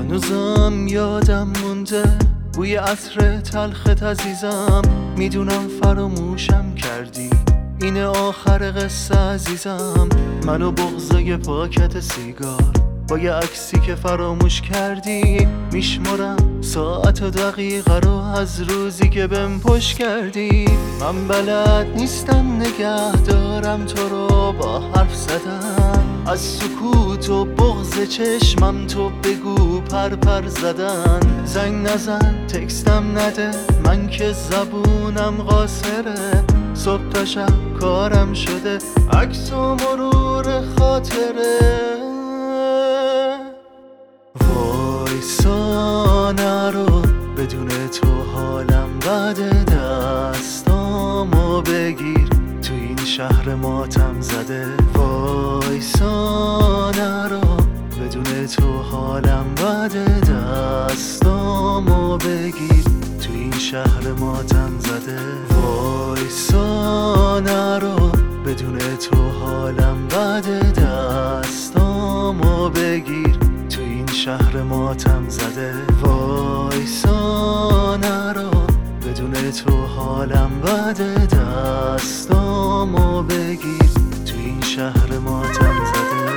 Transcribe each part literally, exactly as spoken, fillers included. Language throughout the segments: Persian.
هنوزم یادم مونده بوی عطر تلخت عزیزم، میدونم فراموشم کردی، اینه آخر قصه عزیزم. منو بغضای پاکت سیگار با یه عکسی که فراموش کردی، میشمرم ساعت و دقیقه رو از روزی که بهم پشت کردی. من بلد نیستم نگه دارم تو رو با حرف زدن، از سکوت و بغض چشمم تو بگو پر پر زدن. زنگ نزن تکستم نده من که زبونم قاصره، صبح تا شب کارم شده عکس و مرور خاطره. وایسا نرو بدون تو حالم بده، دستامو بگیر تو این شهر ماتم زده. وایسا نرو بدون تو حالم بده، دستامو بگیر تو این شهر ماتم زده. وایسا نرو بدون تو حالم بده، دستامو بگیر تو این شهر ماتم زده. وایسا نرو بدون تو حالم بده، دستامو بگیر تو این شهر ماتم زده.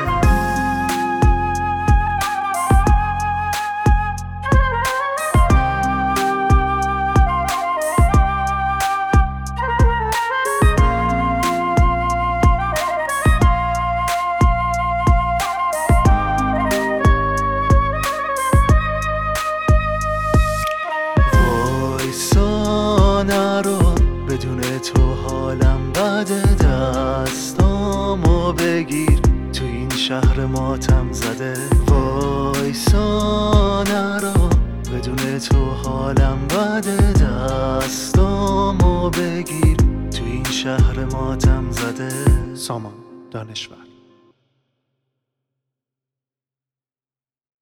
نرو بدون تو حالم بده، دستامو بگیر تو این شهر ماتم زده. وایسا نرو بدون تو حالم بده، دستامو بگیر تو این شهر ماتم زده. سامان دانشور.